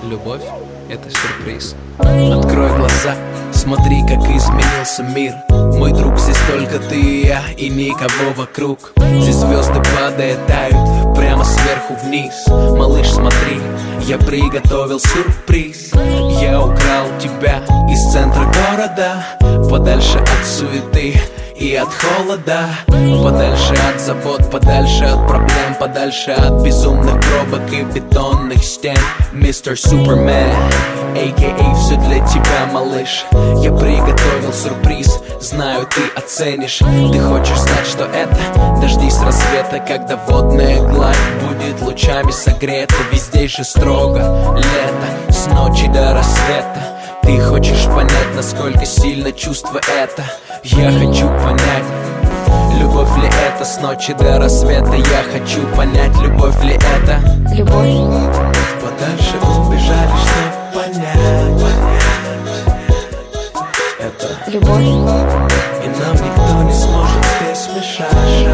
Любовь — это сюрприз. Открой глаза, смотри, как изменился мир. Мой друг, здесь только ты и я, и никого вокруг. Здесь звезды падают, тают прямо сверху вниз. Малыш, смотри, я приготовил сюрприз. Я украл тебя из центра города, подальше от суеты и от холода, подальше от забот, подальше от проблем, подальше от безумных пробок и бетонных стен. Мистер Супермен, а.к.а. все для тебя, малыш. Я приготовил сюрприз, знаю, ты оценишь. Ты хочешь знать, что это? Дождись рассвета, когда водная гладь будет лучами согрета. Везде же строго лето, с ночи до рассвета. Ты хочешь понять, насколько сильно чувство это? Я хочу понять, любовь ли это с ночи до рассвета? Я хочу понять, любовь ли это? Любовь. Подальше убежали, чтоб понять. Это Любовь. и нам никто не сможет здесь мешать.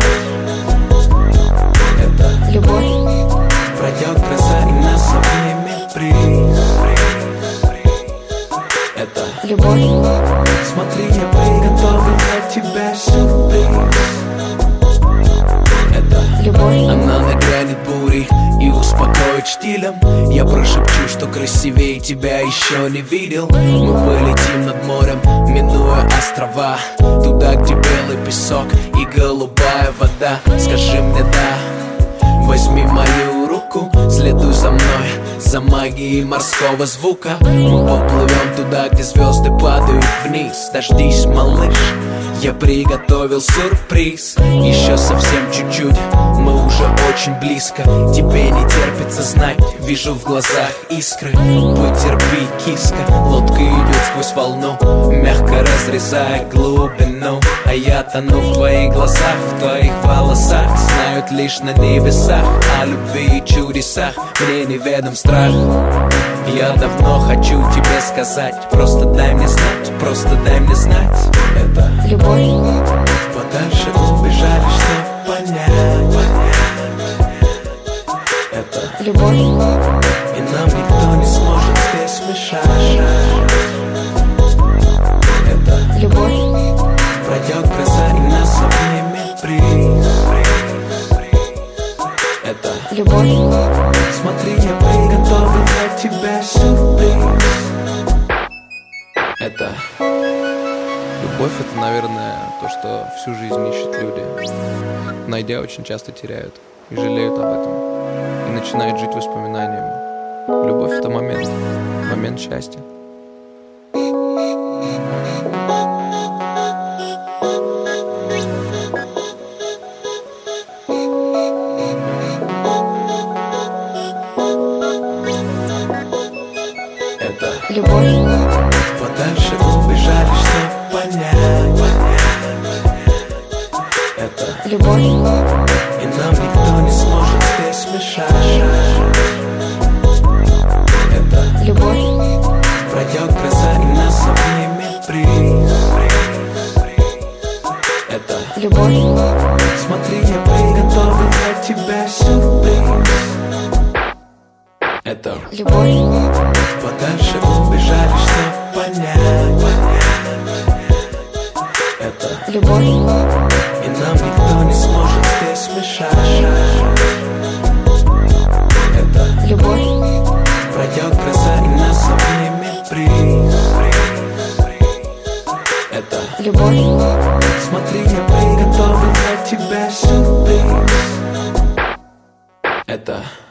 Это Любовь. пройдет гроза и нас обнимет бриз. Это Любовь. смотри, я приготовил для тебя сюрприз. Это Любовь. она нагрянет бурей и успокоит штилем. Я прошепчу, что красивее тебя еще не видел. Мы полетим над морем, минуя острова, туда, где белый песок и голубая вода. Скажи мне да, возьми мою руку, следуй за мной, за магией морского звука. Мы поплывем туда, где звезды падают вниз. Дождись, малыш, я приготовил сюрприз. Еще совсем чуть-чуть, мы уже очень близко. Тебе не терпится знать, вижу в глазах искры. Потерпи, киска, лодка идет сквозь волну, мягко разрезая глубину. А я тону в твоих глазах, в твоих волосах. Знают лишь на небесах о любви и чудесах. Мне неведом страх. Я давно хочу тебе сказать, просто дай мне знать, просто дай мне знать. Это Любовь. подальше убежали, чтоб понять. Это Любовь. и нам никто не сможет здесь мешать. Это Любовь. пройдет гроза и нас обнимет бриз. Это Любовь. смотри, я приготовил для тебя сюрприз. Это любовь — это, наверное, то, что всю жизнь ищут люди. Найдя, очень часто теряют и жалеют об этом. И начинают жить воспоминаниями. Любовь — это момент счастья. Это Любовь. подальше убежали, чтоб понять. Это Любовь. и нам никто не сможет здесь мешать. Это Любовь. пройдет гроза и нас обнимет бриз. Это Любовь. смотри, я приготовил для тебя сюрприз. Это Любовь. подальше убежали, чтоб понять. Это Любовь. и нам никто не сможет здесь мешать. Это Любовь. пройдет гроза и нас обнимет бриз. Это Любовь. смотри, я приготовил для тебя сюрприз. Это